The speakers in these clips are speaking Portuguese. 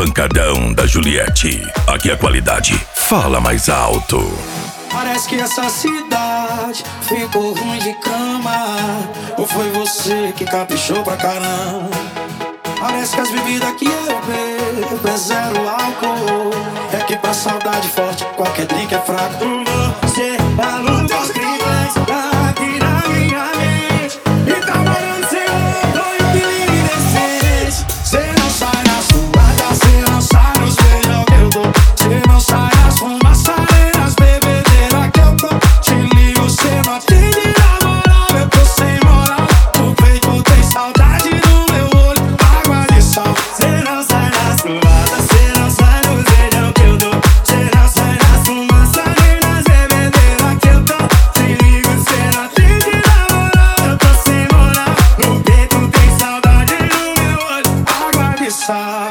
pancadão da Juliette. Aqui a qualidade fala mais alto. Parece que essa cidade ficou ruim de cama. Ou foi você que caprichou pra caramba? Parece que as bebidas que eu bebo é zero álcool. É que pra saudade forte qualquer drink é fraco. Você aluga os triplex aqui na minha mente. E tá morando sem sonho que ligue decente. Cê não sai na suada, cê não sai nos beijos que eu dou. Cê não sai nas fumaças, nas bebedeiras que eu tô. Te ligo, cê não atende na moral, eu tô sem moral. No peito tem saudade no meu olho, água de sal. Cê não sai na suada, cê não sai nos beijos que eu dou. Cê não sai nas fumaças, nem nas bebedeiras que eu tô. Te ligo, cê não atende na moral, eu tô sem moral. No peito tem saudade no meu olho, água de sal.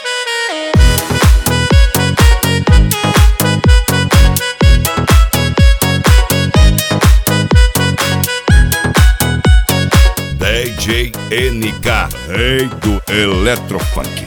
DJ NK, rei do Eletrofunk.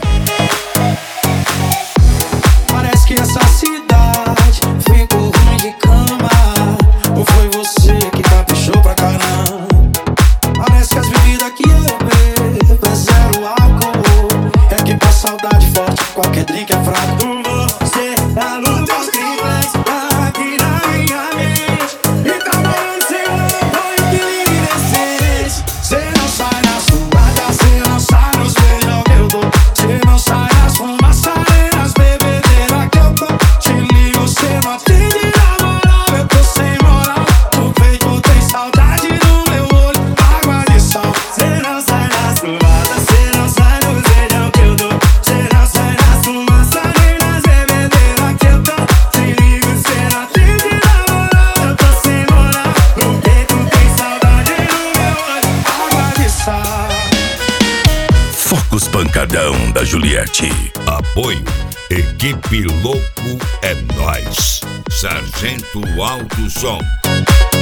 Parece que essa cidade ficou ruim de cama. Ou foi você que caprichou pra caramba? Parece que as bebidas que eu bebo é zero álcool. É que pra saudade forte qualquer drink é fraco. Você aluga os triplex aqui na minha mente. E tá morando sem sonho que ligue decente. Cê não sai na suada, cê não sai nos beijos que eu dou. Cê não sai nas fumaças, nem nas bebedeiras que eu tô. Te ligo, cê não atende na moral, eu tô sem moral. No peito tem saudade no meu olho, água de sal. Cê não sai na suada, cê não sai nos beijos que eu dou. Cê não sai nas fumaças, nem nas bebedeiras que eu tô. Te ligo, cê não atende na moral, eu tô sem moral. No peito tem saudade no meu olho, água de sal. Focus pancadão da Juliette. Apoio Equipe Louco é Nós. Sargento Alto Som.